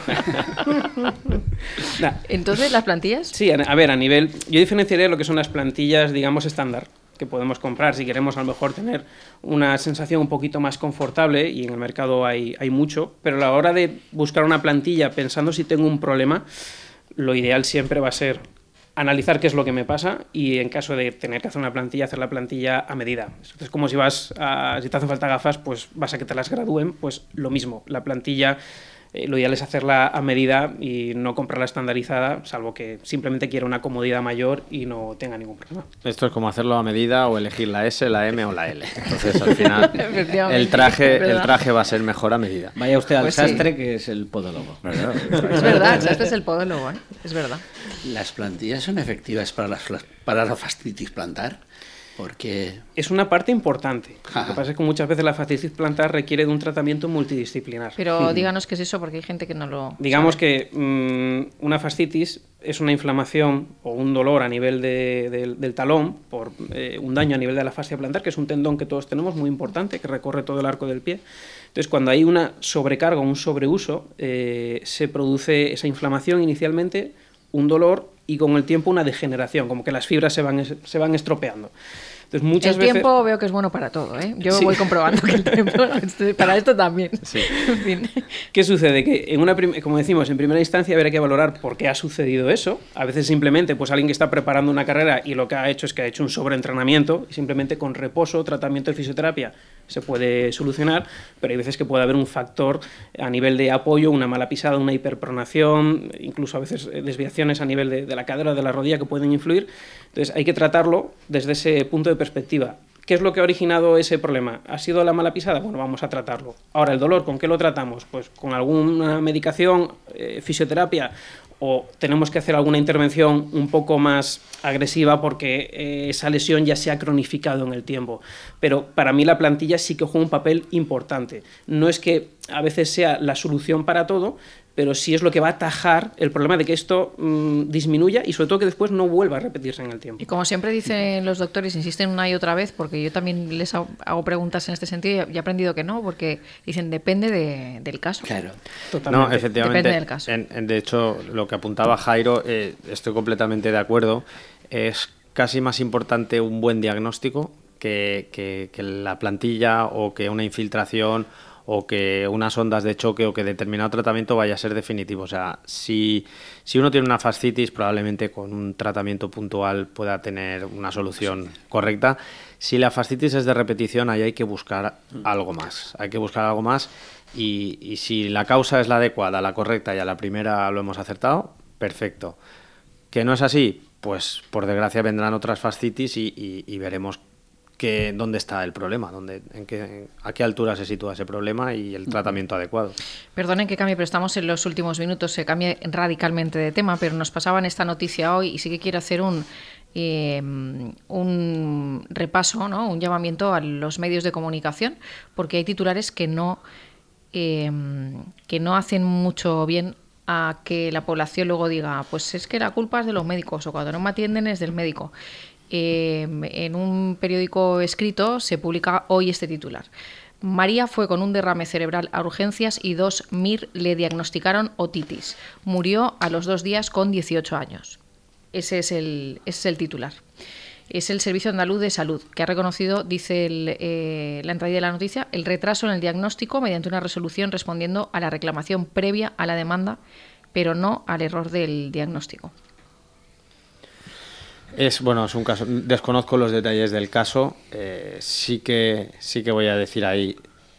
Nah, Entonces, ¿las plantillas? Sí, a a ver, a nivel... Yo diferenciaría lo que son las plantillas, digamos, estándar, que podemos comprar si queremos a lo mejor tener una sensación un poquito más confortable, y en el mercado hay, hay mucho, pero a la hora de buscar una plantilla pensando si tengo un problema, lo ideal siempre va a ser analizar qué es lo que me pasa y en caso de tener que hacer una plantilla, hacer la plantilla a medida. Es como si vas a, si te hacen falta gafas, pues vas a que te las gradúen, pues lo mismo, la plantilla... Eh, lo ideal es hacerla a medida y no comprarla estandarizada, salvo que simplemente quiera una comodidad mayor y no tenga ningún problema. Esto es como hacerlo a medida o elegir la S, la M o la L. Entonces, al final, Efectivamente, el traje, es verdad. el traje va a ser mejor a medida. Vaya usted al Pues sí. sastre, que es el podólogo. ¿Verdad? Es verdad, este es el podólogo, ¿eh? Es verdad. ¿Las plantillas son efectivas para, las, para la fascitis plantar? Porque... Es una parte importante. Lo que Ajá. pasa es que muchas veces la fascitis plantar requiere de un tratamiento multidisciplinar. Pero díganos qué es eso, porque hay gente que no lo Digamos sabe. que mmm, una fascitis es una inflamación o un dolor a nivel de, del- del talón por eh, un daño a nivel de la fascia plantar, que es un tendón que todos tenemos muy importante, que recorre todo el arco del pie. Entonces, cuando hay una sobrecarga, un sobreuso, eh, se produce esa inflamación inicialmente, un dolor y con el tiempo una degeneración, como que las fibras se van, es- se van estropeando. Entonces, muchas El veces... tiempo veo que es bueno para todo, ¿eh? Yo Sí. voy comprobando que el tiempo este- para esto también. Sí. En fin. ¿Qué sucede? Que, en una prim- como decimos, en primera instancia habrá que valorar por qué ha sucedido eso. A veces simplemente pues alguien que está preparando una carrera y lo que ha hecho es que ha hecho un sobreentrenamiento y simplemente con reposo, tratamiento de fisioterapia se puede solucionar, pero hay veces que puede haber un factor a nivel de apoyo, una mala pisada, una hiperpronación, incluso a veces eh, desviaciones a nivel de, de la cadera o de la rodilla que pueden influir. Entonces hay que tratarlo desde ese punto de perspectiva. ¿Qué es lo que ha originado ese problema? ¿Ha sido la mala pisada? Bueno, vamos a tratarlo. Ahora, ¿el dolor con qué lo tratamos? Pues con alguna medicación, eh, fisioterapia, o tenemos que hacer alguna intervención un poco más agresiva porque eh, esa lesión ya se ha cronificado en el tiempo. Pero para mí la plantilla sí que juega un papel importante. No es que a veces sea la solución para todo, pero sí es lo que va a atajar el problema de que esto mmm, disminuya y sobre todo que después no vuelva a repetirse en el tiempo. Y como siempre dicen los doctores, insisten una y otra vez, porque yo también les hago hago preguntas en este sentido y he aprendido que no, porque dicen depende de- del caso. Claro. Totalmente. No, efectivamente. Depende del caso. En- en- de hecho, lo que apuntaba Jairo, eh, estoy completamente de acuerdo. Es casi más importante un buen diagnóstico que, que- que la plantilla o que una infiltración o que unas ondas de choque o que determinado tratamiento vaya a ser definitivo. O sea, si, si uno tiene una fascitis, probablemente con un tratamiento puntual pueda tener una solución correcta. Si la fascitis es de repetición, ahí hay que buscar algo más. Hay que buscar algo más y, y si la causa es la adecuada, la correcta y a la primera lo hemos acertado, perfecto. ¿Que no es así? Pues por desgracia vendrán otras fascitis y, y, y veremos que, dónde está el problema, dónde, en qué, a qué altura se sitúa ese problema y el tratamiento adecuado. Perdonen que cambie, pero estamos en los últimos minutos, se cambia radicalmente de tema, pero nos pasaban esta noticia hoy y sí que quiero hacer un, eh, un repaso, ¿no? Un llamamiento a los medios de comunicación, porque hay titulares que no, eh, que no hacen mucho bien a que la población luego diga, pues es que la culpa es de los médicos o cuando no me atienden es del médico. Eh, en un periódico escrito se publica hoy este titular. María fue con un derrame cerebral a urgencias y dos M I R le diagnosticaron otitis. Murió a los dos días con dieciocho años. Ese es el, ese es el titular. Es el Servicio Andaluz de Salud, que ha reconocido, dice el, eh, la entrada de la noticia, el retraso en el diagnóstico mediante una resolución respondiendo a la reclamación previa a la demanda, pero no al error del diagnóstico. Es bueno, es un caso. Desconozco los detalles del caso. Eh, sí que sí que voy a decir ahí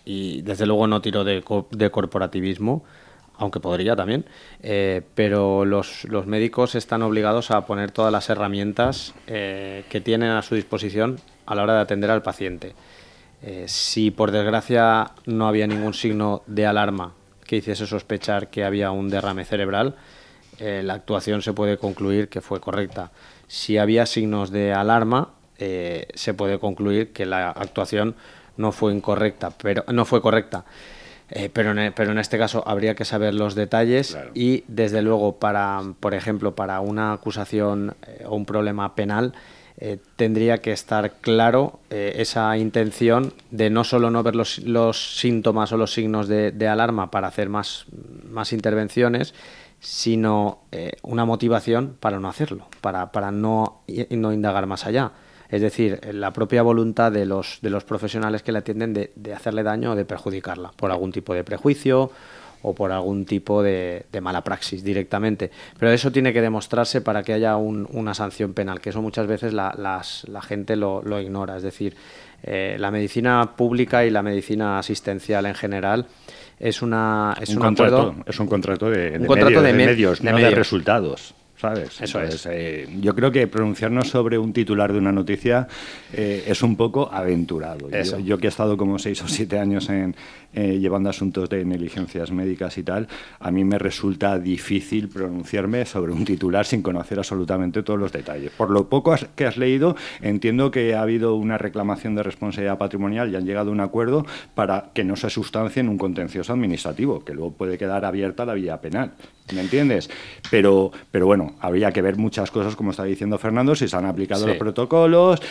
y desde luego no tiro de, co- de corporativismo, aunque podría también, eh, pero los, los médicos están obligados a poner todas las herramientas eh, que tienen a su disposición a la hora de atender al paciente. Eh, si por desgracia no había ningún signo de alarma que hiciese sospechar que había un derrame cerebral, eh, la actuación se puede concluir que fue correcta. Si había signos de alarma, eh, se puede concluir que la actuación no fue incorrecta, pero no fue correcta. Eh, pero, en, pero en este caso habría que saber los detalles, claro. Y desde luego para, por ejemplo, para una acusación eh, o un problema penal eh, tendría que estar claro eh, esa intención de no solo no ver los, los síntomas o los signos de, de alarma para hacer más, más intervenciones, sino eh, una motivación para no hacerlo, para, para no, no indagar más allá. Es decir, la propia voluntad de los, de los profesionales que la atienden de, de hacerle daño o de perjudicarla por algún tipo de prejuicio o por algún tipo de, de mala praxis directamente. Pero eso tiene que demostrarse para que haya un, una sanción penal, que eso muchas veces la, las, la gente lo, lo ignora. Es decir, eh, la medicina pública y la medicina asistencial en general es, una, es un, un contrato, acuerdo... Es un contrato de, un de contrato medios, de, de me medios, de no medios. de resultados. ¿Sabes? Eso Entonces, es. Eh, yo creo que pronunciarnos sobre un titular de una noticia eh, es un poco aventurado. Yo, yo que he estado como seis o siete años en, eh, llevando asuntos de negligencias médicas y tal, a mí me resulta difícil pronunciarme sobre un titular sin conocer absolutamente todos los detalles. Por lo poco que has leído, entiendo que ha habido una reclamación de responsabilidad patrimonial y han llegado a un acuerdo para que no se sustancie en un contencioso administrativo, que luego puede quedar abierta la vía penal. ¿Me entiendes? Pero, pero bueno, habría que ver muchas cosas, como está diciendo Fernando, si se han aplicado sí. los protocolos,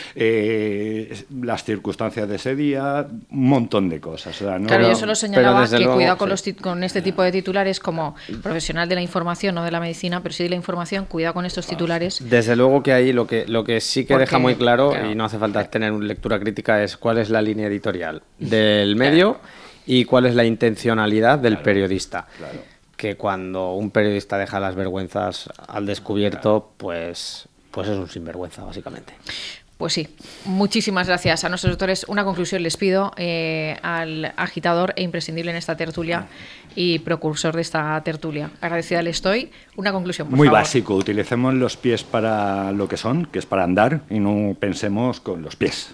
eh, las circunstancias de ese día, un montón de cosas. O sea, no, claro, no, yo solo señalaba que luego, cuidado con, sí. los con este tipo de titulares como profesional de la información, no de la medicina, pero sí de la información, cuidado con estos titulares. Desde luego que ahí lo que, lo que sí que Porque, deja muy claro, claro, y no hace falta tener una lectura crítica, es cuál es la línea editorial del medio claro. y cuál es la intencionalidad del claro. periodista. Claro. Que cuando un periodista deja las vergüenzas al descubierto, pues, pues es un sinvergüenza, básicamente. Pues sí, muchísimas gracias a nuestros doctores. Una conclusión les pido eh, al agitador e imprescindible en esta tertulia y precursor de esta tertulia. Agradecida le estoy. Una conclusión, por Muy favor. básico, utilicemos los pies para lo que son, que es para andar, y no pensemos con los pies.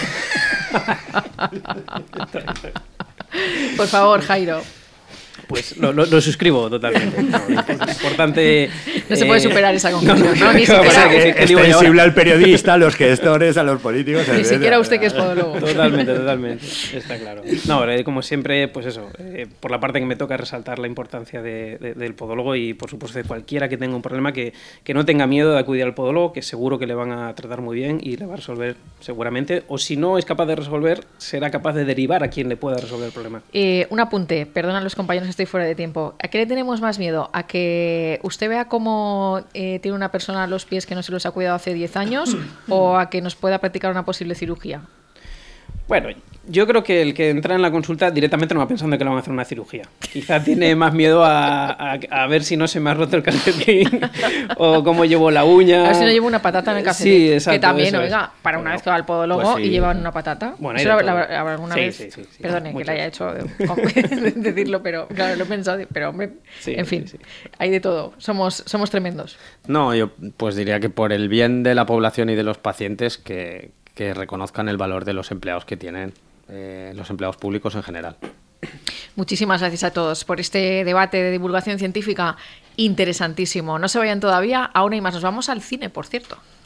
Por favor, Jairo. Pues lo, lo, lo suscribo totalmente. No, importante. No se puede superar esa conclusión. No, no, ni siquiera. Que, que es extensible al periodista, a los gestores, a los políticos. Ni etcétera. Siquiera usted que es podólogo. Totalmente, totalmente. Está claro. No, como siempre, pues eso. Eh, por la parte que me toca resaltar la importancia de, de, del podólogo y, por supuesto, de cualquiera que tenga un problema que, que no tenga miedo de acudir al podólogo, que seguro que le van a tratar muy bien y le va a resolver seguramente. O si no es capaz de resolver, será capaz de derivar a quien le pueda resolver el problema. Eh, un apunte, perdona a los compañeros. Estoy fuera de tiempo. ¿A qué le tenemos más miedo? ¿A que usted vea cómo eh, tiene una persona los pies que no se los ha cuidado hace diez años o a que nos pueda practicar una posible cirugía? Bueno, yo creo que el que entra en la consulta directamente no va pensando que le van a hacer una cirugía. Quizá tiene más miedo a, a, a ver si no se me ha roto el calcetín o cómo llevo la uña. A ver si no llevo una patata en el calcetín. Sí, exacto. Que también, eso oiga, es. para una bueno, vez que va al podólogo pues sí. y llevan una patata. Bueno, eso la, la, la, alguna sí, vez, sí, sí, sí, perdone muchas. que la haya hecho de, de decirlo, pero claro, lo he pensado, pero hombre, sí, en fin, sí, sí. hay de todo. Somos, somos tremendos. No, yo pues diría que por el bien de la población y de los pacientes que, que reconozcan el valor de los empleados que tienen. Eh, los empleados públicos en general. Muchísimas gracias a todos por este debate de divulgación científica interesantísimo. No se vayan todavía, aún hay más. Nos vamos al cine, por cierto.